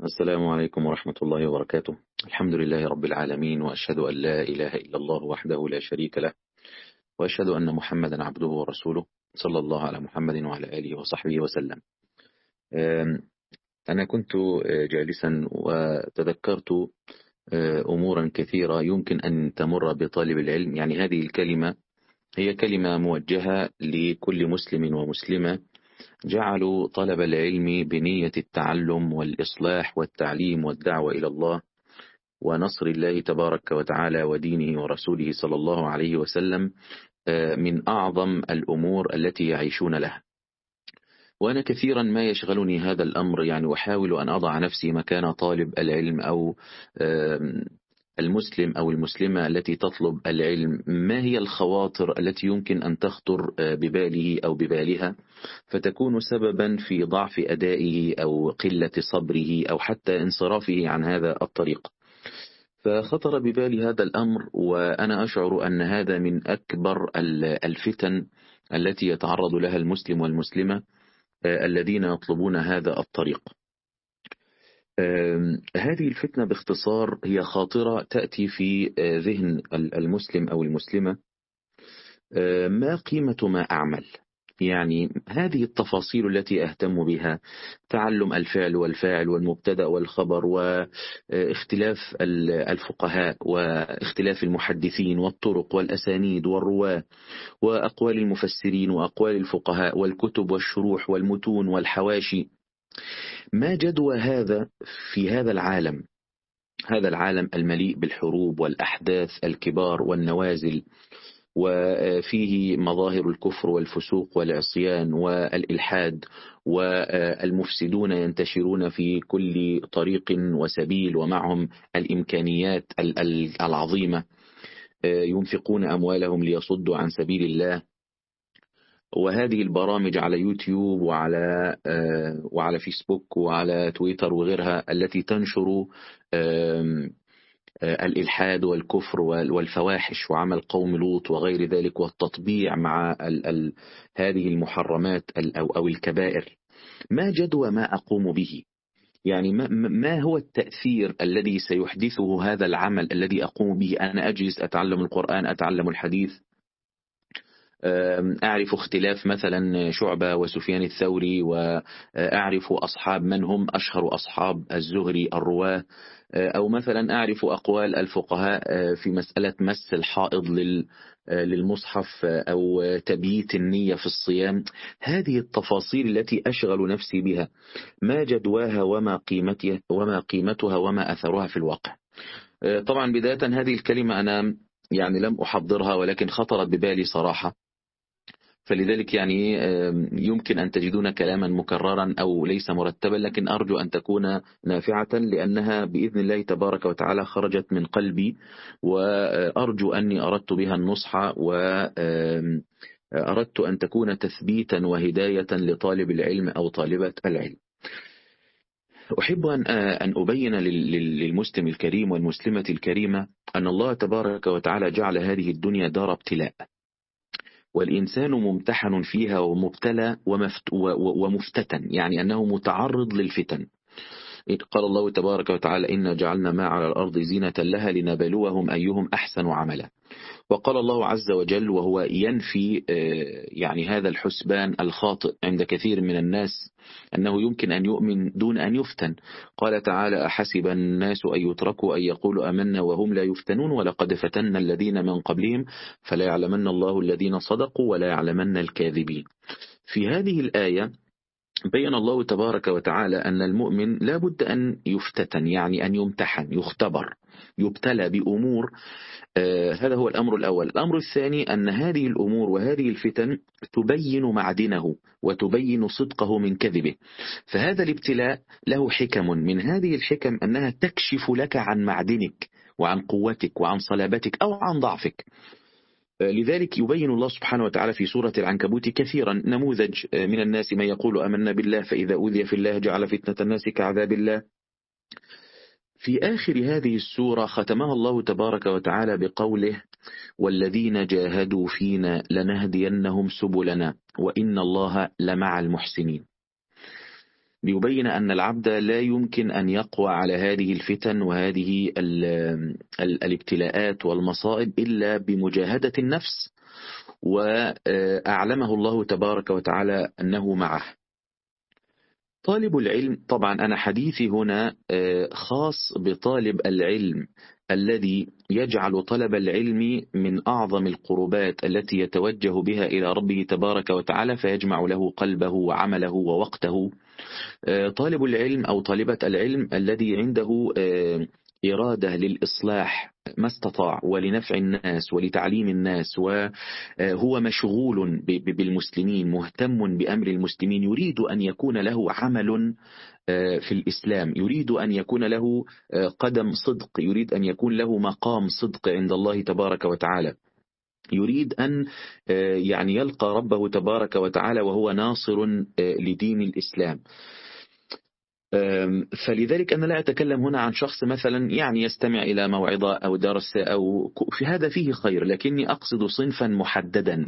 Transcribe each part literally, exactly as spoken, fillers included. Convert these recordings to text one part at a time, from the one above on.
السلام عليكم ورحمة الله وبركاته. الحمد لله رب العالمين، وأشهد أن لا إله إلا الله وحده لا شريك له، وأشهد أن محمدا عبده ورسوله، صلى الله على محمد وعلى آله وصحبه وسلم. آم، أنا كنت آه، جالسا وتذكرت آه، أمورا كثيرة يمكن أن تمر بطالب العلم. يعني هذه الكلمة هي كلمة موجهة لكل مسلم ومسلمة جعلوا طلب العلم بنية التعلم والإصلاح والتعليم والدعوة إلى الله ونصر الله تبارك وتعالى ودينه ورسوله صلى الله عليه وسلم آه، من أعظم الأمور التي يعيشون لها. وأنا كثيرا ما يشغلني هذا الأمر، يعني أحاول أن أضع نفسي مكان طالب العلم أو آم، المسلم أو المسلمة التي تطلب العلم. ما هي الخواطر التي يمكن أن تخطر آه، بباله أو ببالها فتكون سببا في ضعف أدائه أو قلة صبره أو حتى انصرافه عن هذا الطريق؟ فخطر ببالي هذا الأمر، وأنا أشعر أن هذا من أكبر ال- الفتن التي يتعرض لها المسلم والمسلمة آه، الذين يطلبون هذا الطريق. آم، هذه الفتنة باختصار هي خاطرة تأتي في آه، ذهن ال- المسلم أو المسلمة. آه، ما قيمة ما أعمل؟ يعني هذه التفاصيل التي أهتم بها، تعلم الفعل والفاعل والمبتدأ والخبر، واختلاف ال- الفقهاء واختلاف المحدثين والطرق والأسانيد والرواة وأقوال المفسرين وأقوال الفقهاء والكتب والشروح والمتون والحواشي. ما جدوى هذا في هذا العالم، هذا العالم المليء بالحروب والأحداث الكبار والنوازل، وفيه مظاهر الكفر والفسوق والعصيان والإلحاد، والمفسدون ينتشرون في كل طريق وسبيل، ومعهم الإمكانيات ال- ال- العظيمة، ينفقون أموالهم ليصدوا عن سبيل الله. وهذه البرامج على يوتيوب وعلى آه، وعلى فيسبوك وعلى تويتر وغيرها التي تنشر آم، آه، الإلحاد والكفر وال- والفواحش وعمل قوم لوط وغير ذلك، والتطبيع مع ال ال هذه المحرمات ال- أو أو الكبائر. ما جدوى ما أقوم به؟ يعني ما, ما هو التأثير الذي سيحدثه هذا العمل الذي أقوم به؟ أنا أجلس أتعلم القرآن، أتعلم الحديث، أعرف اختلاف مثلا شعبة وسفيان الثوري، وأعرف أصحاب من هم أشهر أصحاب الزهري الرواة، أو مثلا أعرف أقوال الفقهاء في مسألة مس الحائض لل للمصحف أو تبييت النية في الصيام. هذه التفاصيل التي أشغل نفسي بها، ما جدواها وما قيمتها وما قيمتها وما أثرها في الواقع؟ طبعا بداية هذه الكلمة أنا يعني لم أحضرها، ولكن خطرت ببالي صراحة. فلذلك يعني آم، يمكن أن تجدون كلاما مكررا أو ليس مرتبا، لكن أرجو أن تكون نافعة، لأنها بإذن الله تبارك وتعالى خرجت من قلبي، وأرجو أني أردت بها النصح، وأردت أن تكون تثبيتا وهداية لطالب العلم أو طالبة العلم. أحب أن أن أبين لل- لل- للمسلم الكريم والمسلمة الكريمة أن الله تبارك وتعالى جعل هذه الدنيا دار ابتلاء، والإنسان ممتحن فيها ومبتلى ومفت و- ومفتتن، يعني أنه متعرض للفتن. إذ قال الله تبارك وتعالى: إنا جعلنا ما على الأرض زينة لها لنبلوهم أيهم أحسن عملا. وقال الله عز وجل وهو ينفي آه، يعني هذا الحسبان الخاطئ عند كثير من الناس، أنه يمكن أن يؤمن دون أن يفتن. قال تعالى: أحسب الناس أن يتركوا أن يقولوا آمنا وهم لا يفتنون ولقد فتنا الذين من قبلهم فلا يعلمن الله الذين صدقوا ولا يعلمن الكاذبين. في هذه الآية بين الله تبارك وتعالى أن المؤمن لا بد أن يفتتن، يعني أن يمتحن، يختبر، يبتلى بأمور. آه هذا هو الأمر الأول. الأمر الثاني أن هذه الأمور وهذه الفتن تبين معدنه وتبين صدقه من كذبه. فهذا الابتلاء له حكم، من هذه الحكم أنها تكشف لك عن معدنك وعن قوتك وعن صلابتك أو عن ضعفك. لذلك يبين الله سبحانه وتعالى في سورة العنكبوت كثيرا نموذج من الناس من يقول آمنا بالله فإذا أوذي في الله جعل فتنة الناس كعذاب الله. في آخر هذه السورة ختمها الله تبارك وتعالى بقوله: والذين جاهدوا فينا لنهدينهم سبلنا وإن الله لمع المحسنين. بيبين أن العبد لا يمكن أن يقوى على هذه الفتن وهذه ال ال الابتلاءات والمصائب إلا بمجاهدة النفس، وأعلمه الله تبارك وتعالى أنه معه. طالب العلم، طبعا أنا حديثي هنا خاص بطالب العلم الذي يجعل طلب العلم من أعظم القربات التي يتوجه بها إلى ربه تبارك وتعالى، فيجمع له قلبه وعمله ووقته. طالب العلم أو طالبة العلم الذي عنده إرادة للإصلاح ما استطاع ولنفع الناس ولتعليم الناس، وهو مشغول بالمسلمين، مهتم بأمر المسلمين، يريد أن يكون له عمل في الإسلام، يريد أن يكون له قدم صدق، يريد أن يكون له مقام صدق عند الله تبارك وتعالى، يريد أن يعني يلقى ربه تبارك وتعالى وهو ناصر لدين الإسلام. فلذلك أنا لا أتكلم هنا عن شخص مثلا يعني يستمع إلى موعظة أو درس أو في هذا فيه خير، لكني أقصد صنفا محددا.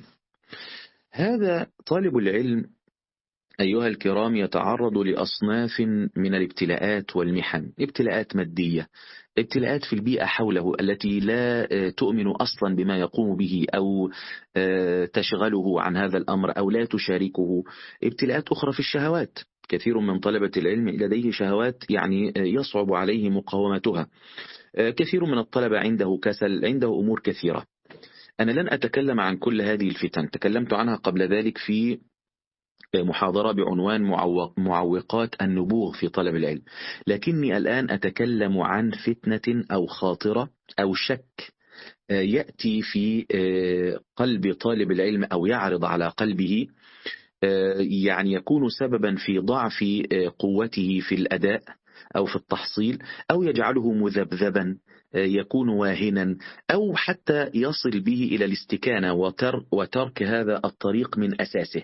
هذا طالب العلم أيها الكرام يتعرض لأصناف من الابتلاءات والمحن، ابتلاءات مادية، ابتلاءات في البيئة حوله التي لا تؤمن أصلا بما يقوم به أو تشغله عن هذا الأمر أو لا تشاركه، ابتلاءات أخرى في الشهوات. كثير من طلبة العلم لديه شهوات يعني يصعب عليه مقاومتها، كثير من الطلبة عنده كسل، عنده أمور كثيرة. أنا لن أتكلم عن كل هذه الفتن، تكلمت عنها قبل ذلك في محاضرة بعنوان معوقات النبوغ في طلب العلم، لكني الآن أتكلم عن فتنة أو خاطرة أو شك يأتي في قلب طالب العلم أو يعرض على قلبه، يعني يكون سببا في ضعف قوته في الأداء أو في التحصيل، أو يجعله مذبذبا، يكون واهنا، أو حتى يصل به إلى الاستكانة وترك هذا الطريق من أساسه.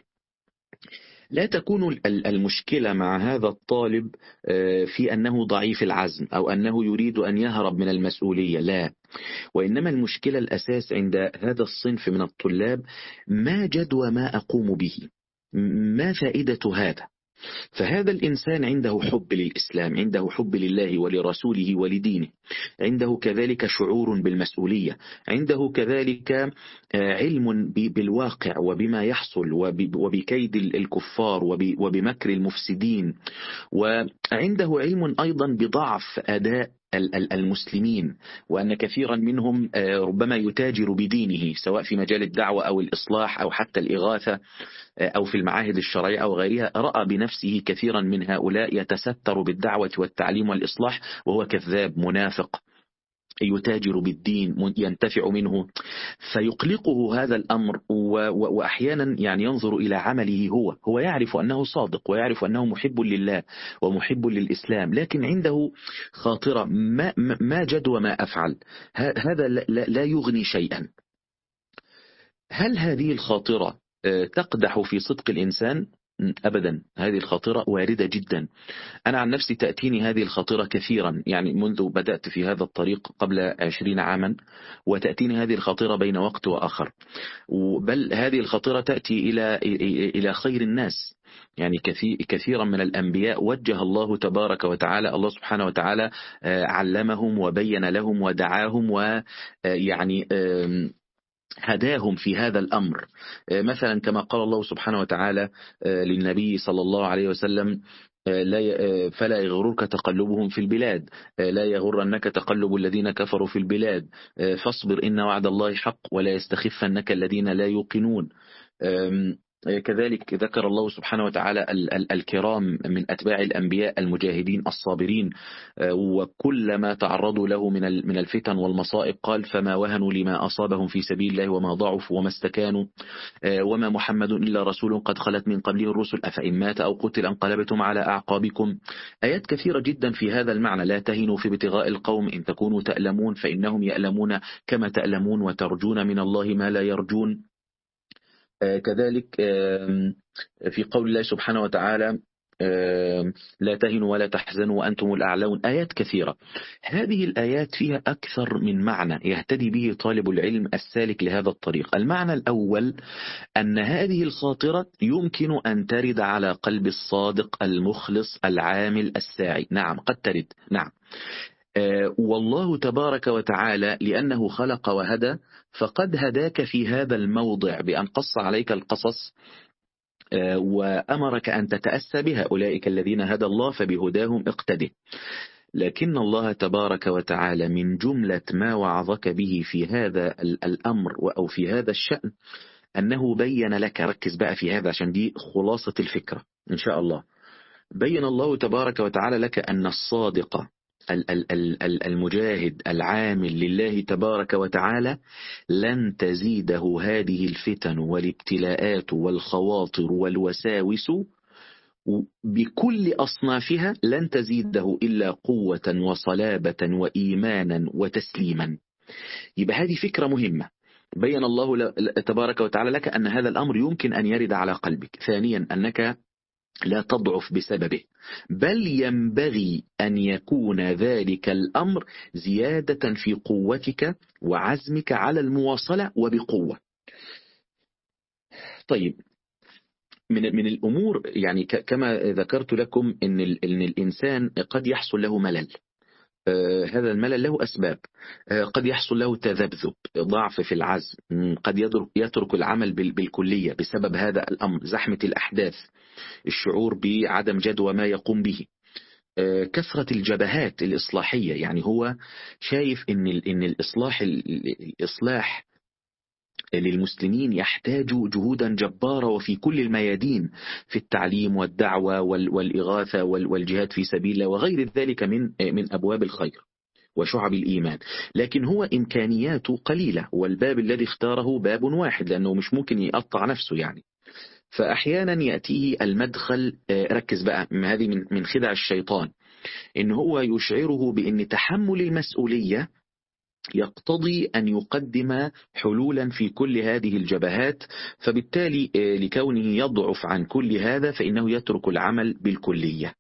لا تكون المشكلة مع هذا الطالب في أنه ضعيف العزم أو أنه يريد أن يهرب من المسؤولية، لا، وإنما المشكلة الأساس عند هذا الصنف من الطلاب ما جدوى ما أقوم به، ما فائدة هذا. فهذا الإنسان عنده حب للإسلام، عنده حب لله ولرسوله ولدينه، عنده كذلك شعور بالمسؤولية، عنده كذلك علم بالواقع وبما يحصل وبكيد الكفار وبمكر المفسدين، وعنده علم أيضا بضعف أداء المسلمين، وأن كثيرا منهم ربما يتاجر بدينه سواء في مجال الدعوة أو الإصلاح أو حتى الإغاثة أو في المعاهد الشرعية أو غيرها. رأى بنفسه كثيرا من هؤلاء يتستر بالدعوة والتعليم والإصلاح وهو كذاب منافق يتاجر بالدين ينتفع منه، فيقلقه هذا الأمر، وأحيانا يعني ينظر إلى عمله، هو هو يعرف أنه صادق ويعرف أنه محب لله ومحب للإسلام، لكن عنده خاطرة ما, ما جدوى ما أفعل، هذا لا يغني شيئا. هل هذه الخاطرة تقدح في صدق الإنسان؟ أبدا، هذه الخاطرة واردة جدا. أنا عن نفسي تأتيني هذه الخاطرة كثيرا، يعني منذ بدأت في هذا الطريق قبل عشرين عاما، وتأتيني هذه الخاطرة بين وقت وآخر، بل هذه الخاطرة تأتي إلى إلى خير الناس. يعني كثيرا من الأنبياء وجه الله تبارك وتعالى، الله سبحانه وتعالى علمهم وبين لهم ودعاهم ويعني هداهم في هذا الأمر. مثلا كما قال الله سبحانه وتعالى للنبي صلى الله عليه وسلم: لا فلا يغررك تقلبهم في البلاد، لا يغرنك تقلب الذين كفروا في البلاد، فاصبر إن وعد الله حق ولا يستخفنك الذين لا يوقنون. كذلك ذكر الله سبحانه وتعالى الكرام من أتباع الأنبياء المجاهدين الصابرين، وكلما تعرضوا له من من الفتن والمصائب قال: فما وهنوا لما أصابهم في سبيل الله وما ضعفوا وما استكانوا وما محمد إلا رسول قد خلت من قبله الرسل أفإن مات أو قتل انقلبتم على أعقابكم. آيات كثيرة جدا في هذا المعنى. لا تهنوا في ابتغاء القوم إن تكونوا تألمون فإنهم يألمون كما تألمون وترجون من الله ما لا يرجون. كذلك في قول الله سبحانه وتعالى: لا تهنوا ولا تحزنوا وأنتم الأعلون، آيات كثيرة. هذه الآيات فيها أكثر من معنى يهتدي به طالب العلم السالك لهذا الطريق. المعنى الأول أن هذه الخاطرة يمكن أن ترد على قلب الصادق المخلص العامل الساعي. نعم قد ترد، نعم. آه والله تبارك وتعالى لأنه خلق وهدى فقد هداك في هذا الموضع بأن قص عليك القصص آه وأمرك أن تتأسى بها، أولئك الذين هدى الله فبهداهم اقتده. لكن الله تبارك وتعالى من جملة ما وعظك به في هذا الأمر أو في هذا الشأن أنه بين لك، ركز بقى في هذا عشان دي خلاصة الفكرة إن شاء الله. بين الله تبارك وتعالى لك أن الصادق المجاهد العامل لله تبارك وتعالى لن تزيده هذه الفتن والابتلاءات والخواطر والوساوس بكل أصنافها، لن تزيده إلا قوة وصلابة وإيمانا وتسليما. يبقى هذه فكرة مهمة. بين الله تبارك وتعالى لك أن هذا الأمر يمكن أن يرد على قلبك. ثانيا أنك لا تضعف بسببه، بل ينبغي أن يكون ذلك الأمر زيادة في قوتك وعزمك على المواصلة وبقوة. طيب، من من الأمور يعني كما ذكرت لكم إن إن الإنسان قد يحصل له ملل. آه هذا الملل له أسباب. آه قد يحصل له تذبذب، ضعف في العزم، قد يترك العمل بالكلية بسبب هذا الأمر، زحمة الأحداث، الشعور بعدم جدوى ما يقوم به، آه كثرة الجبهات الإصلاحية. يعني هو شايف إن إن الإصلاح الإصلاح للمسلمين يحتاج جهودا جبارة وفي كل الميادين، في التعليم والدعوة والإغاثة والجهاد في سبيل الله وغير ذلك من من أبواب الخير وشعب الإيمان. لكن هو إمكانياته قليلة، والباب الذي اختاره باب واحد لأنه مش ممكن يقطع نفسه يعني. فأحيانا يأتيه المدخل، ركز بقى، هذه من من خدع الشيطان، إن هو يشعره بأن تحمل المسؤولية يقتضي أن يقدم حلولا في كل هذه الجبهات، فبالتالي لكونه يضعف عن كل هذا فإنه يترك العمل بالكلية.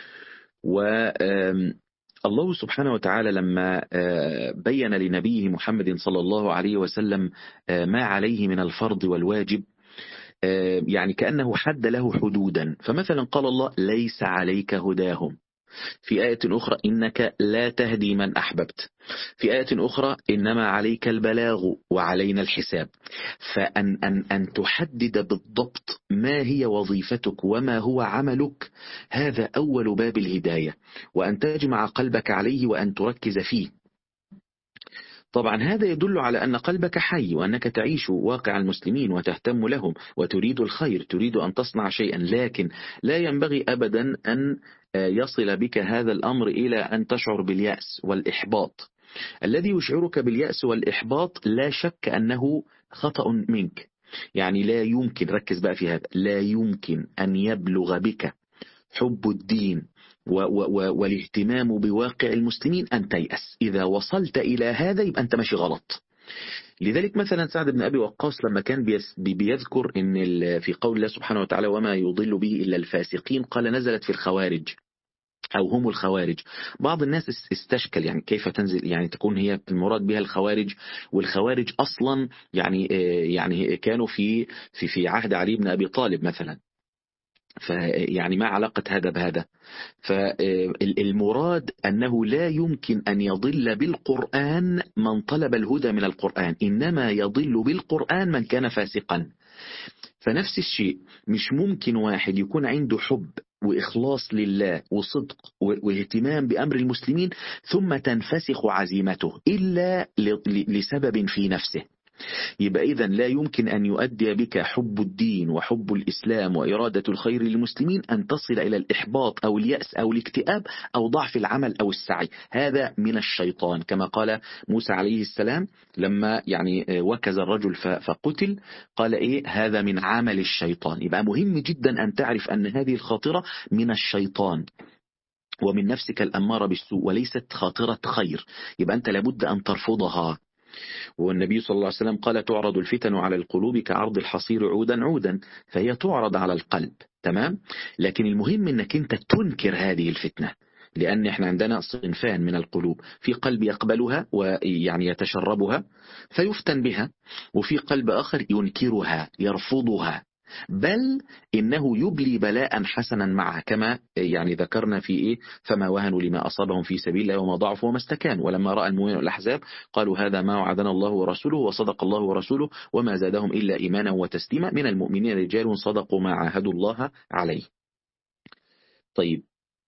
والله سبحانه وتعالى لما بين لنبيه محمد صلى الله عليه وسلم ما عليه من الفرض والواجب، يعني كأنه حد له حدودا. فمثلا قال الله ليس عليك هداهم، في آية أخرى إنك لا تهدي من أحببت، في آية أخرى إنما عليك البلاغ وعلينا الحساب. فأن أن أن تحدد بالضبط ما هي وظيفتك وما هو عملك، هذا أول باب الهداية، وأن تجمع قلبك عليه وأن تركز فيه. طبعا هذا يدل على أن قلبك حي وأنك تعيش واقع المسلمين وتهتم لهم وتريد الخير، تريد أن تصنع شيئا. لكن لا ينبغي أبدا أن يصل بك هذا الأمر إلى أن تشعر باليأس والإحباط. الذي يشعرك باليأس والإحباط لا شك أنه خطأ منك. يعني لا يمكن، ركز بقى في هذا، لا يمكن أن يبلغ بك حب الدين والاهتمام بواقع المسلمين أن تيأس. إذا وصلت إلى هذا يبقى أنت ماشي غلط. لذلك مثلا سعد بن أبي وقاص لما كان بيذكر إن في قول الله سبحانه وتعالى وما يضل به إلا الفاسقين، قال نزلت في الخوارج أو هم الخوارج. بعض الناس استشكل يعني كيف تنزل، يعني تكون هي المراد بها الخوارج، والخوارج أصلا يعني يعني كانوا في في في عهد علي بن أبي طالب مثلا. فيعني ما علاقة هذا بهذا؟ فالمراد أنه لا يمكن أن يضل بالقرآن من طلب الهدى من القرآن، إنما يضل بالقرآن من كان فاسقا. فنفس الشيء، مش ممكن واحد يكون عنده حب وإخلاص لله وصدق واهتمام بأمر المسلمين ثم تنفسخ عزيمته إلا لسبب في نفسه. يبقى إذن لا يمكن أن يؤدي بك حب الدين وحب الإسلام وإرادة الخير للمسلمين أن تصل إلى الإحباط أو اليأس أو الاكتئاب أو ضعف العمل أو السعي. هذا من الشيطان، كما قال موسى عليه السلام لما يعني وكز الرجل فقتل، قال إيه؟ هذا من عمل الشيطان. يبقى مهم جدا أن تعرف أن هذه الخاطرة من الشيطان ومن نفسك الأمارة بالسوء وليست خاطرة خير. يبقى أنت لابد أن ترفضها. والنبي صلى الله عليه وسلم قال تعرض الفتن على القلوب كعرض الحصير عودا عودا، فهي تعرض على القلب. تمام. لكن المهم انك انت تنكر هذه الفتنة، لأن احنا عندنا صنفان من القلوب، في قلب يقبلها ويعني يتشربها فيفتن بها، وفي قلب آخر ينكرها يرفضها، بل إنه يبلي بلاء حسنا معها، كما يعني ذكرنا في إيه، فما وهنوا لما أصابهم في سبيل الله وما ضعفوا وما استكانوا، ولما رأى المؤمنون الأحزاب قالوا هذا ما وعدنا الله ورسوله وصدق الله ورسوله وما زادهم إلا إيمانا وتسليما، من المؤمنين رجال صدقوا ما عاهدوا الله عليه. طيب،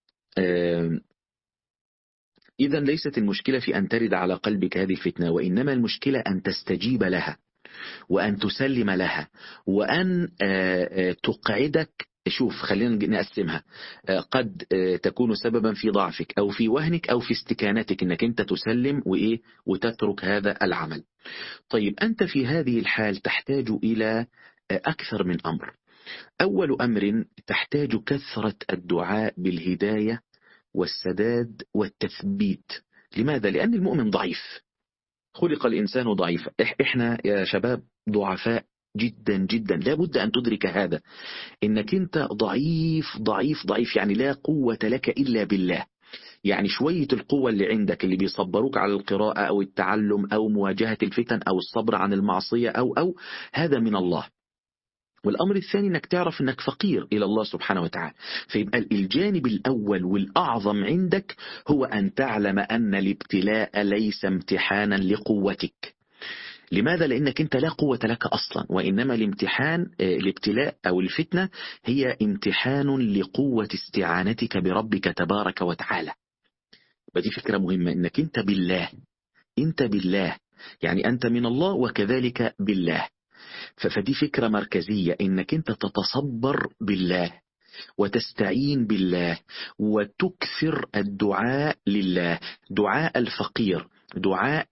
إذا ليست المشكلة في أن ترد على قلبك هذه الفتنة، وإنما المشكلة أن تستجيب لها وأن تسلم لها وأن تقعدك. شوف، خلينا نقسمها، قد تكون سببا في ضعفك أو في وهنك أو في استكانتك، إنك أنت تسلم وإيه وتترك هذا العمل. طيب، أنت في هذه الحال تحتاج إلى أكثر من أمر. أول أمر، تحتاج كثرة الدعاء بالهداية والسداد والتثبيت. لماذا؟ لأن المؤمن ضعيف، خلق الإنسان ضعيفا. إحنا يا شباب ضعفاء جدا جدا، لا بد أن تدرك هذا، إنك أنت ضعيف ضعيف ضعيف، يعني لا قوة لك إلا بالله. يعني شوية القوة اللي عندك اللي بيصبروك على القراءة أو التعلم أو مواجهة الفتن أو الصبر عن المعصية أو أو هذا من الله. والأمر الثاني أنك تعرف أنك فقير إلى الله سبحانه وتعالى. فيبقى الجانب الأول والأعظم عندك هو أن تعلم أن الابتلاء ليس امتحانا لقوتك. لماذا؟ لأنك أنت لا قوة لك أصلا، وإنما الامتحان الابتلاء أو الفتنة هي امتحان لقوة استعانتك بربك تبارك وتعالى. بدي فكرة مهمة، أنك أنت بالله، أنت بالله، يعني أنت من الله وكذلك بالله. فدي فكرة مركزية، انك انت تتصبر بالله وتستعين بالله وتكثر الدعاء لله، دعاء الفقير، دعاء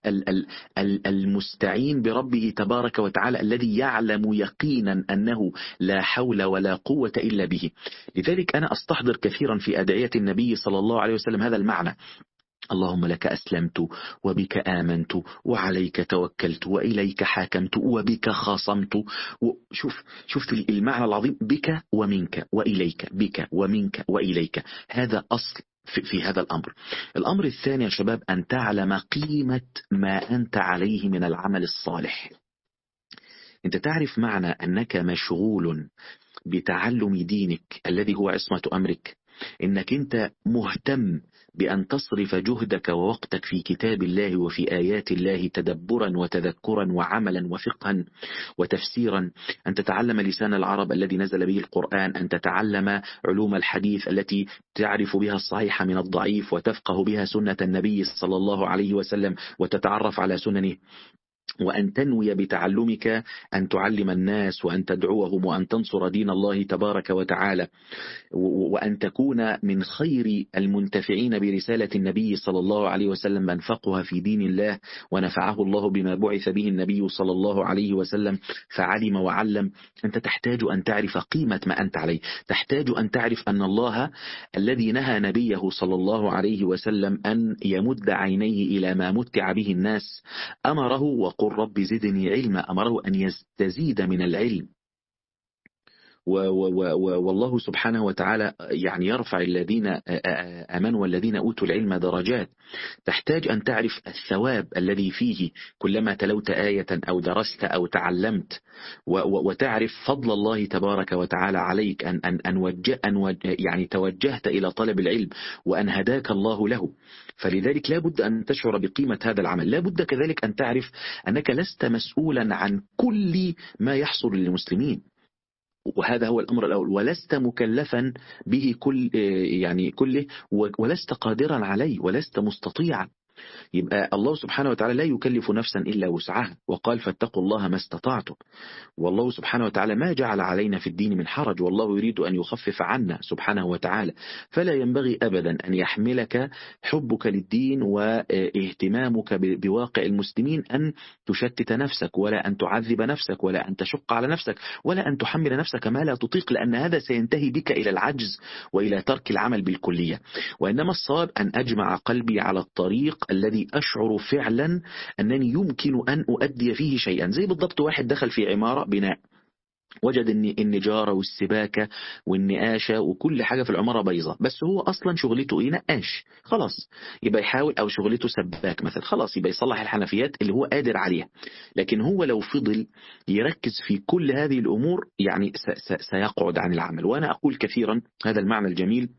المستعين بربه تبارك وتعالى الذي يعلم يقينا أنه لا حول ولا قوة إلا به. لذلك أنا أستحضر كثيرا في أدعية النبي صلى الله عليه وسلم هذا المعنى: اللهم لك أسلمت وبك آمنت وعليك توكلت وإليك حاكمت وبك خاصمت. شوف شوف المعنى العظيم، بك ومنك وإليك، بك ومنك وإليك، هذا أصل في, في هذا الأمر. الأمر الثاني يا شباب، أن تعلم قيمة ما أنت عليه من العمل الصالح. أنت تعرف معنى أنك مشغول بتعلم دينك الذي هو عصمة أمرك، إنك أنت مهتم بأن تصرف جهدك ووقتك في كتاب الله وفي آيات الله تدبرا وتذكرا وعملا وفقها وتفسيرا، أن تتعلم لسان العرب الذي نزل به القرآن، أن تتعلم علوم الحديث التي تعرف بها الصحيح من الضعيف وتفقه بها سنة النبي صلى الله عليه وسلم وتتعرف على سننه، وأن تنوي بتعلمك أن تعلم الناس وأن تدعوهم وأن تنصر دين الله تبارك وتعالى، وأن تكون من خير المنتفعين برسالة النبي صلى الله عليه وسلم من فقه في دين الله ونفعه الله بما بعث به النبي صلى الله عليه وسلم فعلم وعلم. أنت تحتاج أن تعرف قيمة ما أنت عليه، تحتاج أن تعرف أن الله الذي نهى نبيه صلى الله عليه وسلم أن يمد عينيه إلى ما متع به الناس أمره وقل رب زدني علما، أمره أن يستزيد من العلم. والله سبحانه وتعالى يعني يرفع الذين آمنوا والذين أوتوا العلم درجات. تحتاج أن تعرف الثواب الذي فيه كلما تلوت آية أو درست أو تعلمت، وتعرف فضل الله تبارك وتعالى عليك أن أن أن, وجه أن وجه يعني توجهت إلى طلب العلم وأن هداك الله له. فلذلك لا بد أن تشعر بقيمة هذا العمل. لا بد كذلك أن تعرف أنك لست مسؤولا عن كل ما يحصل للمسلمين، وهذا هو الأمر الأول، ولست مكلفا به كل يعني كله، ولست قادرا عليه ولست مستطيعا. يبقى الله سبحانه وتعالى لا يكلف نفسا إلا وسعها، وقال فاتقوا الله ما استطعتم. والله سبحانه وتعالى ما جعل علينا في الدين من حرج، والله يريد أن يخفف عنا سبحانه وتعالى. فلا ينبغي أبدا أن يحملك حبك للدين واهتمامك بواقع المسلمين أن تشتت نفسك، ولا أن تعذب نفسك، ولا أن تشق على نفسك، ولا أن تحمل نفسك ما لا تطيق، لأن هذا سينتهي بك إلى العجز وإلى ترك العمل بالكلية. وإنما الصواب أن أجمع قلبي على الطريق الذي أشعر فعلا أنني يمكن أن أؤدي فيه شيئا. زي بالضبط واحد دخل في عمارة بناء، وجد ان النجارة والسباكة والنقاشة وكل حاجة في العمارة بايظة، بس هو اصلا شغلته ايه؟ نقاش. خلاص يبقى يحاول، او شغلته سباك مثلا، خلاص يبقى يصلح الحنفيات اللي هو قادر عليها. لكن هو لو فضل يركز في كل هذه الامور يعني س- س- سيقعد عن العمل. وانا اقول كثيرا هذا المعنى الجميل،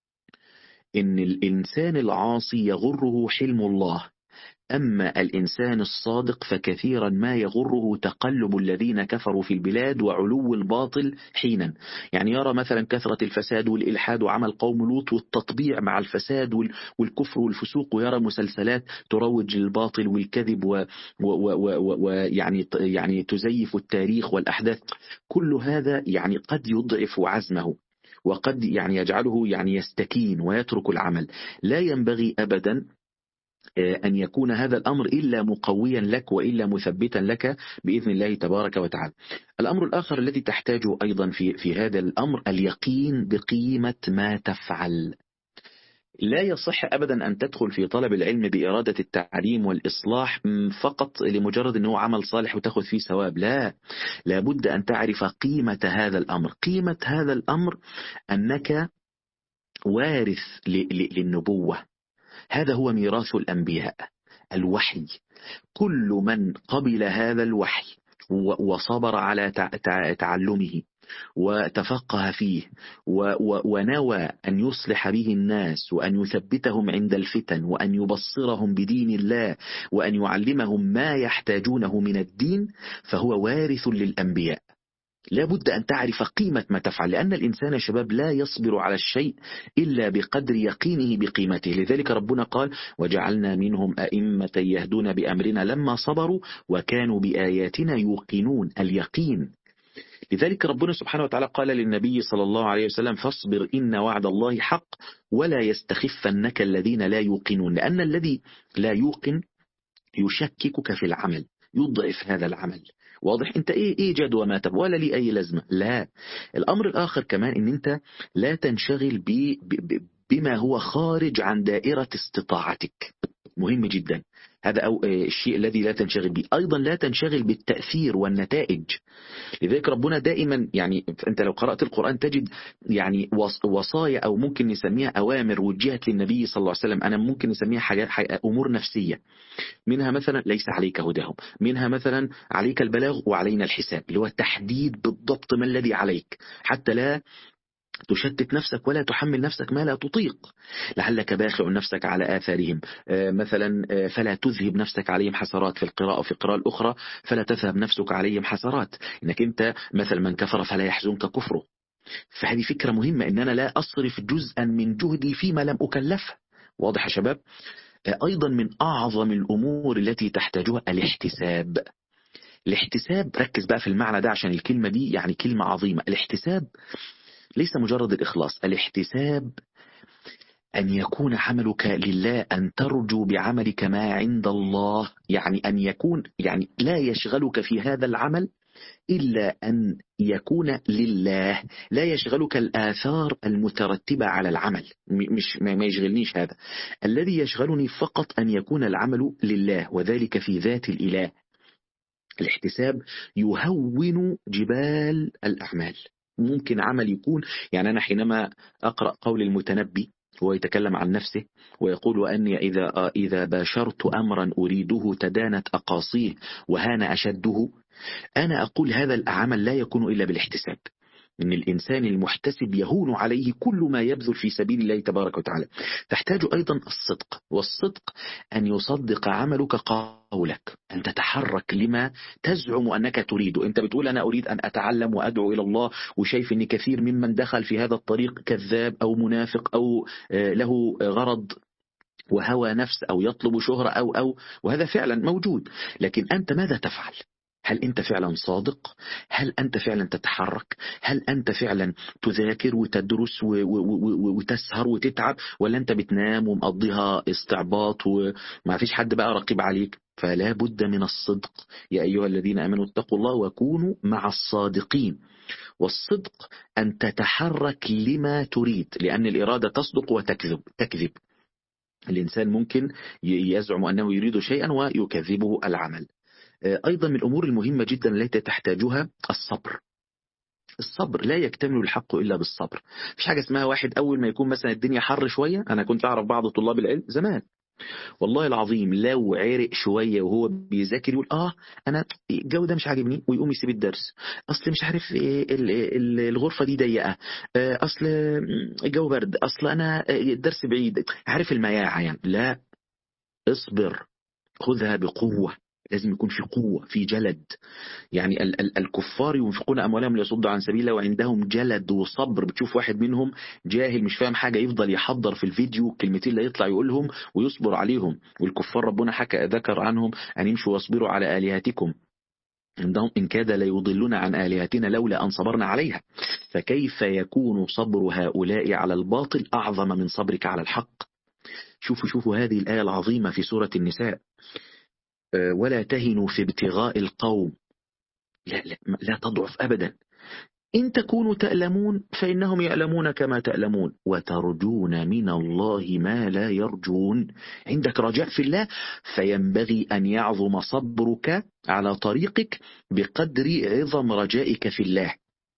ان الانسان العاصي يغره حلم الله، أما الإنسان الصادق فكثيرا ما يغره تقلب الذين كفروا في البلاد وعلو الباطل حينا. يعني يرى مثلا كثرة الفساد والإلحاد وعمل قوم لوط والتطبيع مع الفساد وال- والكفر والفسوق، ويرى مسلسلات تروج للباطل والكذب ويعني و و و و ويعني ت- يعني تزيف التاريخ والأحداث. كل هذا يعني قد يضعف عزمه، وقد يعني يجعله يعني يستكين ويترك العمل. لا ينبغي أبدا أن يكون هذا الأمر إلا مقويا لك وإلا مثبتا لك بإذن الله تبارك وتعالى. الأمر الآخر الذي تحتاجه أيضا في في هذا الأمر اليقين بقيمة ما تفعل. لا يصح أبدا أن تدخل في طلب العلم بإرادة التعليم والإصلاح فقط لمجرد أنه عمل صالح وتأخذ فيه ثواب. لا، لابد أن تعرف قيمة هذا الأمر. قيمة هذا الأمر أنك وارث ل- ل- للنبوة. هذا هو ميراث الأنبياء، الوحي. كل من قبل هذا الوحي و- وصبر على تع- تع- تعلمه وتفقه فيه و- و- ونوى أن يصلح به الناس وأن يثبتهم عند الفتن وأن يبصرهم بدين الله وأن يعلمهم ما يحتاجونه من الدين، فهو وارث للأنبياء. لا بد أن تعرف قيمة ما تفعل، لأن الإنسان يا شباب لا يصبر على الشيء إلا بقدر يقينه بقيمته. لذلك ربنا قال: وجعلنا منهم أئمة يهدون بأمرنا لما صبروا وكانوا بآياتنا يوقنون. اليقين. لذلك ربنا سبحانه وتعالى قال للنبي صلى الله عليه وسلم: فاصبر إن وعد الله حق ولا يستخفنك الذين لا يوقنون. لأن الذي لا يوقن يشككك في العمل، يضعف هذا العمل. واضح؟ انت ايه ايه جدوى ما تب ولا لي اي لازمه. لا. الامر الاخر كمان ان انت لا تنشغل ب ب ب بما هو خارج عن دائره استطاعتك. مهم جدا هذا، او آه، الشيء الذي لا تنشغل به. ايضا لا تنشغل بالتاثير والنتائج. لذلك ربنا دائما، يعني انت لو قرات القران تجد يعني وص- وصايا، او ممكن نسميها اوامر وجهت للنبي صلى الله عليه وسلم. انا ممكن نسميها حاجات حاجة- امور نفسيه. منها مثلا ليس عليك هداهم، منها مثلا عليك البلاغ وعلينا الحساب، اللي هو تحديد بالضبط ما الذي عليك حتى لا تشتت نفسك ولا تحمل نفسك ما لا تطيق. لعلك باخع نفسك على آثارهم. آه مثلا آه فلا تذهب نفسك عليهم حسرات، في القراءة وفي القراءة الأخرى فلا تذهب نفسك عليهم حسرات. إنك أنت مثلا من كفر فلا يحزنك كفره. فهذه فكرة مهمة، إن أنا لا أصرف جزءا من جهدي فيما لم أكلفه. واضح يا شباب؟ أيضا من أعظم الأمور التي تحتاجها الاحتساب. الاحتساب، ركز بقى في المعنى ده عشان الكلمة دي يعني كلمة عظيمة. الاحتساب ليس مجرد الإخلاص. الاحتساب أن يكون عملك لله، أن ترجو بعملك ما عند الله. يعني أن يكون يعني لا يشغلك في هذا العمل إلا أن يكون لله. لا يشغلك الآثار المترتبة على العمل، م- مش ما ما يشغلنيش هذا. الذي يشغلني فقط أن يكون العمل لله، وذلك في ذات الإله. الاحتساب يهون جبال الأعمال. ممكن عمل يكون، يعني أنا حينما أقرأ قول المتنبي هو يتكلم عن نفسه ويقول: وأني إذا إذا باشرت أمرا أريده تدانت أقاصيه وهان أشده. أنا أقول هذا العمل لا يكون إلا بالاحتساب. إن الإنسان المحتسب يهون عليه كل ما يبذل في سبيل الله تبارك وتعالى. تحتاج أيضا الصدق، والصدق أن يصدق عملك قولك، أن تتحرك لما تزعم أنك تريد. أنت بتقول: أنا أريد أن أتعلم وأدعو إلى الله، وشايف أن كثير ممن دخل في هذا الطريق كذاب أو منافق أو آه، له غرض وهوى نفس أو يطلب شهرة أو أو وهذا فعلا موجود. لكن أنت ماذا تفعل؟ هل أنت فعلا صادق؟ هل أنت فعلا تتحرك؟ هل أنت فعلا تذاكر وتدرس و- و- و- وتسهر وتتعب؟ ولا أنت بتنام ومقضيها استعباط وما فيش حد بقى رقيب عليك؟ فلا بد من الصدق. يا أيها الذين آمنوا اتقوا الله وكونوا مع الصادقين. والصدق أن تتحرك لما تريد، لأن الإرادة تصدق وتكذب تكذب. الإنسان ممكن يزعم أنه يريد شيئا ويكذبه العمل. أيضا من الأمور المهمة جدا التي تحتاجها الصبر. الصبر لا يكتمل الحق إلا بالصبر. مفيش حاجة اسمها واحد أول ما يكون مثلا الدنيا حر شوية. أنا كنت أعرف بعض طلاب العلم زمان والله العظيم لو عرق شوية وهو بيذاكر يقول اه انا الجو ده مش عاجبني ويقوم يسيب الدرس. اصل مش عارف ايه ال- ال- الغرفة دي ضيقة، آه، اصل الجو برد، اصل انا الدرس بعيد، عارف المياعة يعني. لا، اصبر، خذها بقوة. لازم يكون في قوة، في جلد. يعني ال ال الكفار ينفقون أموالهم ليصدوا عن سبيل الله وعندهم جلد وصبر. بتشوف واحد منهم جاهل مش فاهم حاجة يفضل يحضر في الفيديو الكلمتين اللي يطلع يقولهم ويصبر عليهم. والكفار ربنا حكى ذكر عنهم أن يمشوا واصبروا على آلهتكم عندهم إن كاد ليضلون عن آلهتنا لولا أن صبرنا عليها. فكيف يكون صبر هؤلاء على الباطل أعظم من صبرك على الحق؟ شوفوا شوفوا هذه الآية العظيمة في سورة النساء. أه، ولا تهنوا في ابتغاء القوم. لا, لا, لا تضعف أبدا. إن تكونوا تألمون فإنهم يألمون كما تألمون وترجون من الله ما لا يرجون. عندك رجاء في الله، فينبغي أن يعظم صبرك على طريقك بقدر عظم رجائك في الله.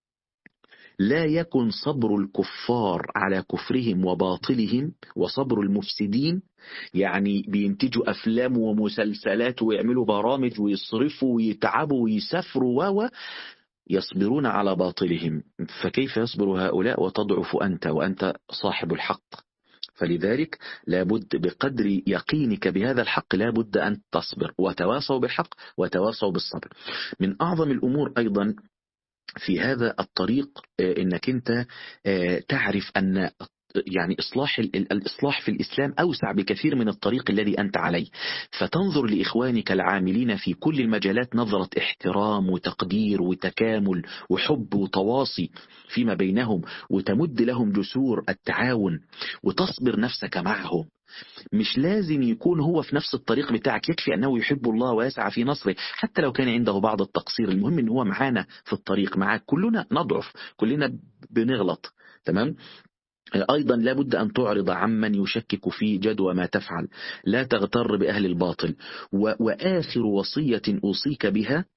لا يكن صبر الكفار على كفرهم وباطلهم وصبر المفسدين، يعني بينتجوا أفلام ومسلسلات ويعملوا برامج ويصرفوا ويتعبوا ويسافروا و يصبرون على باطلهم. فكيف يصبر هؤلاء وتضعف أنت وأنت صاحب الحق؟ فلذلك لابد بقدر يقينك بهذا الحق لابد أن تصبر، وتواصوا بالحق وتواصوا بالصبر. من أعظم الأمور أيضا في هذا الطريق إنك أنت تعرف أن يعني إصلاح الإصلاح في الإسلام أوسع بكثير من الطريق الذي أنت عليه. فتنظر لإخوانك العاملين في كل المجالات نظرة احترام وتقدير وتكامل وحب وتواصي فيما بينهم، وتمد لهم جسور التعاون وتصبر نفسك معهم. مش لازم يكون هو في نفس الطريق بتاعك، يكفي أنه يحب الله ويسعى في نصره حتى لو كان عنده بعض التقصير. المهم أنه هو معانا في الطريق، معاك. كلنا نضعف، كلنا بنغلط، تمام. أيضا لابد أن تعرض عمن يشكك في جدوى ما تفعل. لا تغتر بأهل الباطل. وآخر وصية أوصيك بها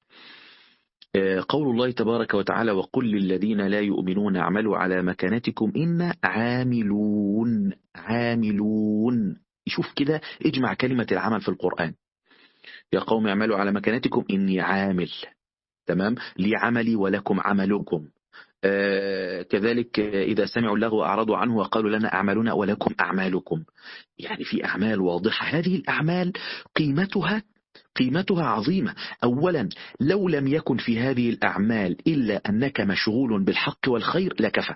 قول الله تبارك وتعالى وقل للذين لا يؤمنون اعملوا على مكانتكم إنا عاملون. عاملون، يشوف كده اجمع كلمة العمل في القرآن. يا قوم اعملوا على مكانتكم إني عامل، تمام، لي عملي ولكم عملكم. آه كذلك إذا سمعوا اللغو أعرضوا عنه وقالوا لنا أعمالنا ولكم أعمالكم. يعني في أعمال واضحة. هذه الأعمال قيمتها قيمتها عظيمة. أولا لو لم يكن في هذه الأعمال إلا أنك مشغول بالحق والخير لكفى.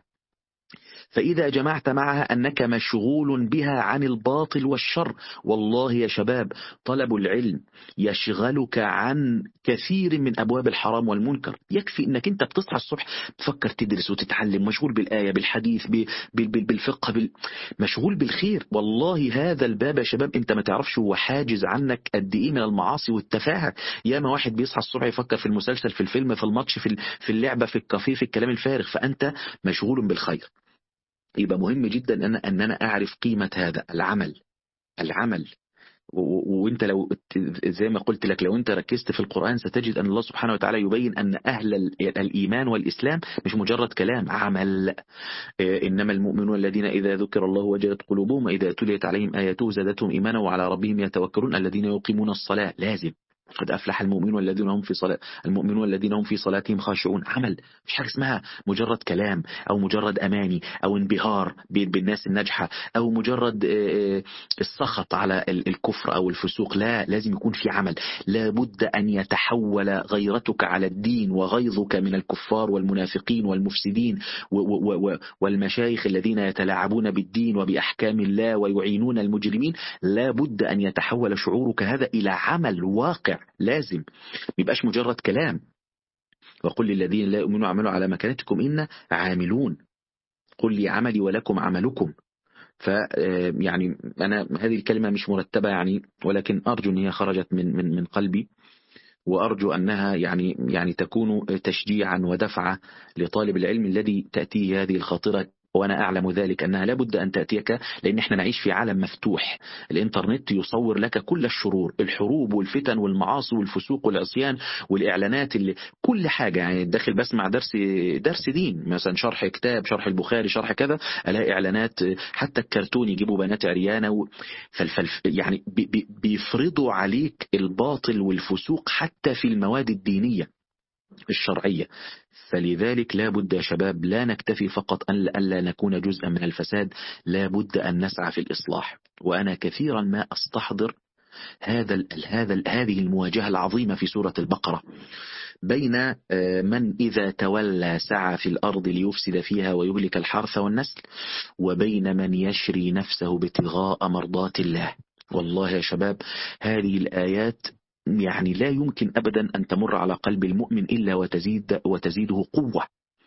فإذا جمعت معها أنك مشغول بها عن الباطل والشر، والله يا شباب طلب العلم يشغلك عن كثير من أبواب الحرام والمنكر. يكفي أنك أنت بتصحى الصبح تفكر تدرس وتتعلم، مشغول بالآية بالحديث بالفقه بال... مشغول بالخير. والله هذا الباب يا شباب أنت ما تعرفش هو حاجز عنك قد إيه من المعاصي والتفاهة. ياما واحد بيصحى الصبح يفكر في المسلسل، في الفيلم، في الماتش، في في اللعبة، في الكافيه، في الكلام الفارغ. فأنت مشغول بالخير. يبقى مهم جدا أن أن أنا أعرف قيمة هذا العمل. العمل وانت لو زي ما قلت لك لو انت ركزت في القرآن ستجد أن الله سبحانه وتعالى يبين أن أهل الإيمان والإسلام مش مجرد كلام، عمل. إنما المؤمنون الذين إذا ذكر الله وجلت قلوبهم وإذا تليت عليهم آياته زادتهم إيمانا وعلى ربهم يتوكلون الذين يقيمون الصلاة. لازم. قد أفلح المؤمنون الذين هم في صلاة المؤمنون الذين هم في صلاتهم خاشعون. عمل، مش حاجة اسمها مجرد كلام أو مجرد أماني أو انبهار بالناس الناجحة أو مجرد السخط على الكفر أو الفسوق. لا، لازم يكون في عمل. لابد أن يتحول غيرتك على الدين وغيظك من الكفار والمنافقين والمفسدين والمشايخ الذين يتلاعبون بالدين وبأحكام الله ويعينون المجرمين. لابد أن يتحول شعورك هذا إلى عمل واقع. لازم ميبقاش مجرد كلام. وقل للذين لا يؤمنوا اعملوا على مكانتكم إنا عاملون. قل لي عملي ولكم عملكم. ف يعني أنا هذه الكلمة مش مرتبة يعني، ولكن أرجو أن هي خرجت من من من قلبي، وأرجو أنها يعني يعني تكون تشجيعا ودفعة لطالب العلم الذي تأتيه هذه الخاطرة وأنا أعلم ذلك أنها لابد أن تأتيك، لأن احنا نعيش في عالم مفتوح. الإنترنت يصور لك كل الشرور، الحروب والفتن والمعاصي والفسوق والعصيان والإعلانات، اللي كل حاجة. يعني داخل بسمع درس درس دين مثلا، شرح كتاب، شرح البخاري، شرح كذا، ألاقي إعلانات. حتى الكرتون يجيبوا بنات عريانة و... فالفلف يعني بي بي بيفرضوا عليك الباطل والفسوق حتى في المواد الدينية الشرعية. فلذلك لا بد يا شباب لا نكتفي فقط أن ألا نكون جزءا من الفساد، لا بد أن نسعى في الإصلاح. وأنا كثيرا ما أستحضر هذا ال هذا ال هذه المواجهة العظيمة في سورة البقرة بين من إذا تولى سعى في الأرض ليفسد فيها ويهلك الحرث والنسل، وبين من يشري نفسه ابتغاء مرضات الله. والله يا شباب هذه الآيات يعني لا يمكن أبدا أن تمر على قلب المؤمن إلا وتزيد وتزيده قوة.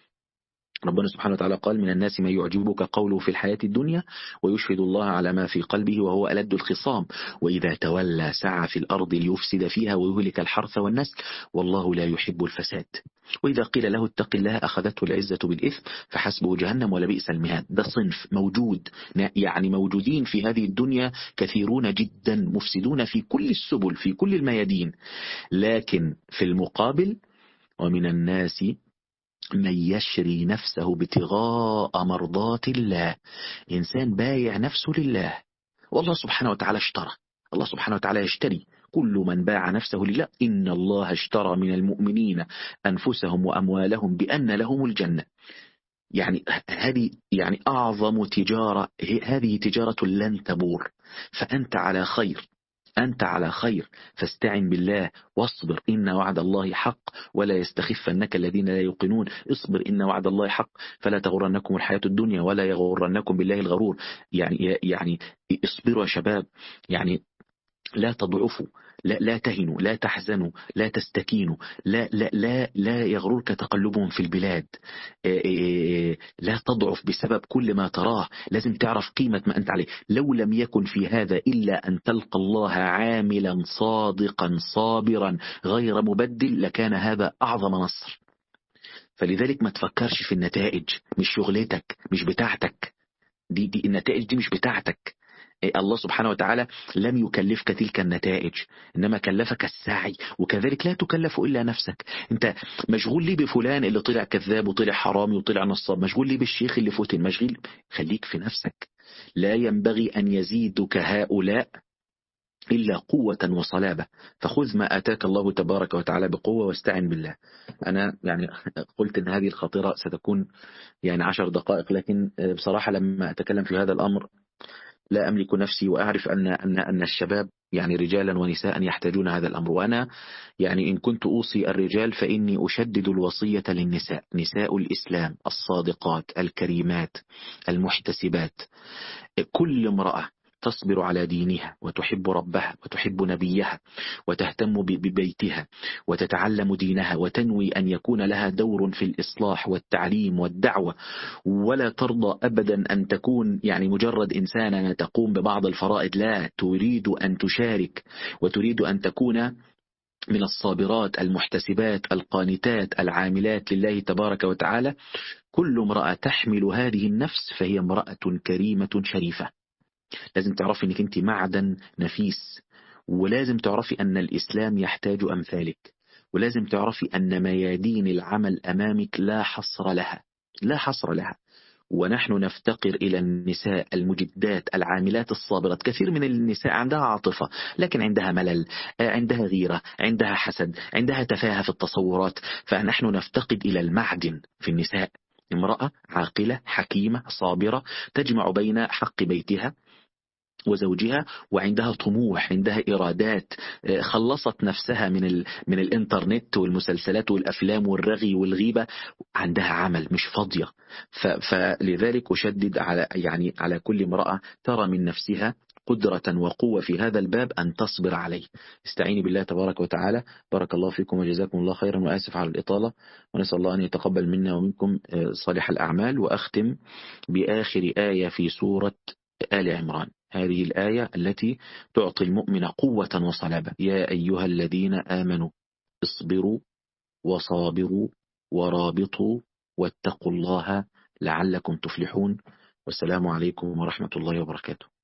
ربنا سبحانه وتعالى قال: من الناس من يعجبك قوله في الحياة الدنيا ويشهد الله على ما في قلبه وهو ألد الخصام، وإذا تولى سعى في الأرض ليفسد فيها ويهلك الحرث والنسل والله لا يحب الفساد. وإذا قيل له اتق الله أخذته العزة بالإثم فحسبه جهنم ولبئس المهاد. ده صنف موجود، يعني موجودين في هذه الدنيا كثيرون جدا مفسدون في كل السبل في كل الميادين. لكن في المقابل ومن الناس من يشري نفسه ابتغاء مرضات الله، إنسان بايع نفسه لله، والله سبحانه وتعالى اشترى. الله سبحانه وتعالى يشتري كل من باع نفسه لله. إن الله اشترى من المؤمنين أنفسهم وأموالهم بأن لهم الجنة. يعني هذه يعني أعظم تجارة، هذه تجارة لن تبور. فأنت على خير، أنت على خير، فاستعن بالله واصبر إن وعد الله حق ولا يستخفنك الذين لا يوقنون. اصبر إن وعد الله حق فلا تغرنكم الحياة الدنيا ولا يغرنكم بالله الغرور. يعني يعني اصبروا يا شباب، يعني لا تضعفوا، لا لا تهنوا، لا تحزنوا، لا تستكينوا، لا لا لا لا يغررك تقلبهم في البلاد. لا تضعف بسبب كل ما تراه. لازم تعرف قيمة ما أنت عليه. لو لم يكن في هذا إلا أن تلقى الله عاملا صادقا صابرا غير مبدل لكان هذا أعظم نصر. فلذلك ما تفكرش في النتائج، مش شغلتك، مش بتاعتك. دي, دي النتائج دي مش بتاعتك. الله سبحانه وتعالى لم يكلفك تلك النتائج، إنما كلفك السعي. وكذلك لا تكلف إلا نفسك. أنت مشغول ليه بفلان اللي طلع كذاب وطلع حرامي وطلع نصاب؟ مشغول ليه بالشيخ اللي فتن؟ مشغول، خليك في نفسك. لا ينبغي أن يزيدك هؤلاء إلا قوة وصلابة. فخذ ما آتاك الله تبارك وتعالى بقوة واستعن بالله. أنا يعني قلت أن هذه الخطيرة ستكون يعني عشر دقائق، لكن بصراحة لما أتكلم في هذا الأمر لا أملك نفسي، وأعرف أن أن أن الشباب يعني رجالا ونساء يحتاجون هذا الأمر. وأنا يعني إن كنت أوصي الرجال فإني أشدد الوصية للنساء، نساء الإسلام الصادقات الكريمات المحتسبات. كل امرأة تصبر على دينها وتحب ربها وتحب نبيها وتهتم ببيتها وتتعلم دينها وتنوي أن يكون لها دور في الإصلاح والتعليم والدعوة، ولا ترضى أبدا أن تكون يعني مجرد إنسانة تقوم ببعض الفرائض، لا، تريد أن تشارك وتريد أن تكون من الصابرات المحتسبات القانتات العاملات لله تبارك وتعالى. كل امرأة تحمل هذه النفس فهي امرأة كريمة شريفة. لازم تعرفي انك انت معدن نفيس، ولازم تعرفي ان الاسلام يحتاج امثالك، ولازم تعرفي ان ميادين العمل امامك لا حصر لها، لا حصر لها. ونحن نفتقر الى النساء المجدات العاملات الصابرات. كثير من النساء عندها عاطفة لكن عندها ملل، عندها غيرة، عندها حسد، عندها تفاهة في التصورات. فنحن نفتقد الى المعدن في النساء. امرأة عاقلة حكيمة صابرة تجمع بين حق بيتها وزوجها وعندها طموح، عندها إرادات، خلصت نفسها من ال... من الإنترنت والمسلسلات والأفلام والرغي والغيبة، عندها عمل مش فاضية. ف... فلذلك أشدد على يعني على كل امرأة ترى من نفسها قدرة وقوة في هذا الباب أن تصبر عليه. استعيني بالله تبارك وتعالى. بارك الله فيكم وجزاكم الله خيرا، وآسف على الإطالة، ونسأل الله أن يتقبل منا ومنكم صالح الأعمال. وأختم بآخر آية في سورة آل عمران، هذه الآية التي تعطي المؤمن قوة وصلابة: يا أيها الذين آمنوا اصبروا وصابروا ورابطوا واتقوا الله لعلكم تفلحون. والسلام عليكم ورحمة الله وبركاته.